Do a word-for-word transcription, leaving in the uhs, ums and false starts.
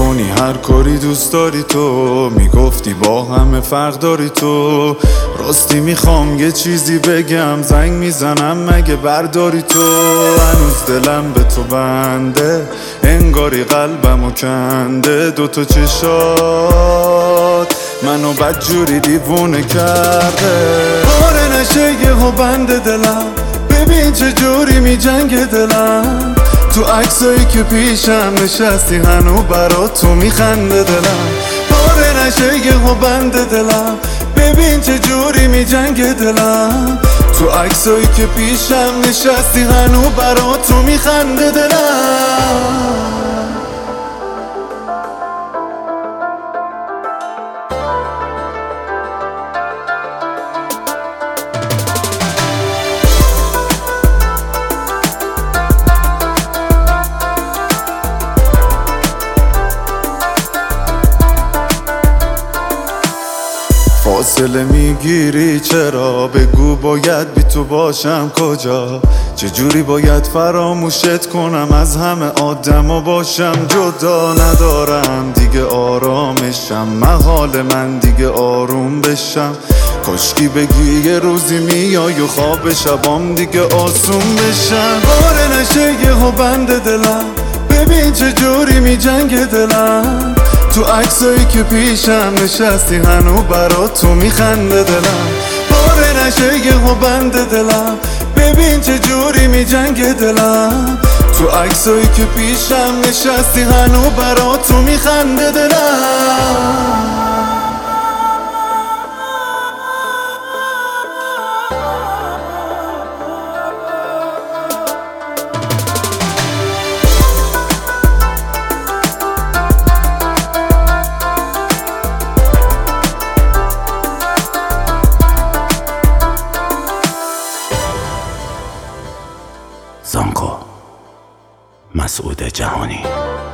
میکنی هر کاری دوست داری تو، میگفتی با همه فرق داری تو. راستی میخوام یه چیزی بگم، زنگ میزنم مگه برداری تو. هنوز دلم به تو بنده، انگاری قلبمو کنده. دوتا چشات منو بدجوری دیوونه کرده. پاره نشه یهو بند دلم، ببین چه جوری می جنگ دلم. تو عکسایی که پیشم نشستی هنو برا تو میخنده دلم. پاره نشه یهو بند دلم، ببین چه جوری می جنگ دلم. تو عکسایی که پیشم نشستی هنو برا تو میخنده دلم. فاصله میگیری چرا؟ بگو باید بی تو باشم کجا؟ چجوری باید فراموشت کنم؟ از همه آدم باشم جدا. ندارم دیگه آرامشم، محال من دیگه آروم بشم. کاشکی بگی یه روزی میای و خواب شبام دیگه آسون بشم. باره نشه یهو بند دلم، ببین چه جوری می جنگ دلم. تو عکسایی که پیشم نشستی هنو برا تو میخنده دلم. پاره نشه یهو بند دلم، ببین چه جوری می جنگ دلم. تو عکسایی که پیشم نشستی هنو برا تو میخنده دلم. زانکو مسعود جهانی.